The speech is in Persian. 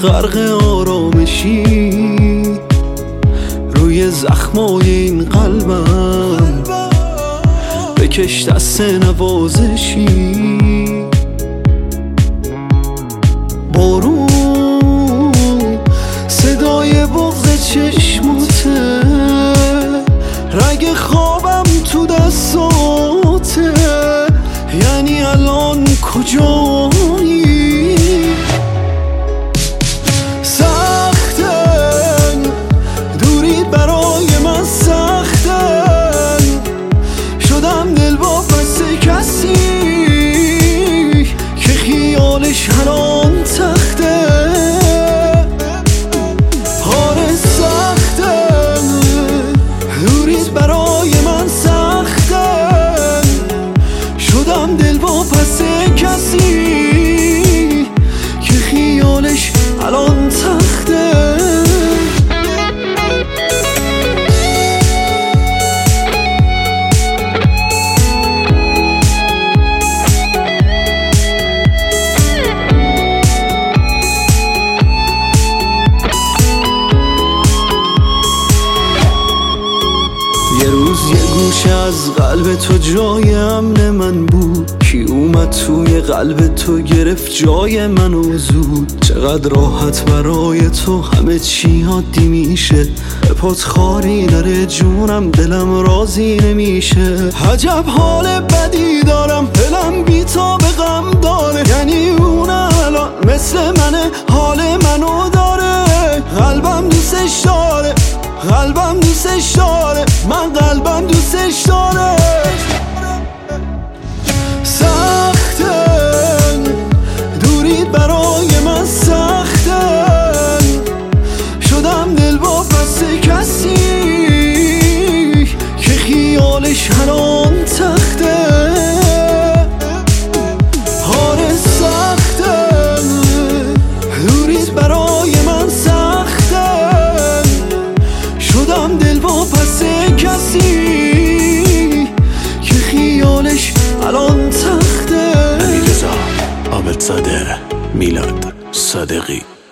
غرق آرامشی روی زخمای این قلبم، بکش دست نوازشی. بارون صدای بغض چشماته، رگ خوابم تو دستاته، یعنی الان کجایی؟ سختن دوری برای من، سختن شدم دلواپس کسی که خیالش الان تخته. آره سختن دوریت برای من، سختن شدم دلواپس کسی که خیالش الان تخته. یه روز یه گوشه از قلب تو جای امن من بود، کی اومد توی قلب تو گرفت جای منو زود. چقدر راحت برای تو همه چی عادی میشه، به پات خاری نره جونم، دلم راضی نمیشه. عجب حال بدی دارم، دلم بی تا به غم داره، یعنی اون الان مثل منه، حال منو داره. قلبم دوستش داره، قلبم دوستش داره، من قلبم دوستش داره. سختن دوری برای من، سختن شدم دلواپس کسی که خیالش الان تخته. آره سختن دوریت برای من، سختن شدم دلواپس کسی که خیالش الان تخته. علیرضا عابدزاده، میلاد صادقی.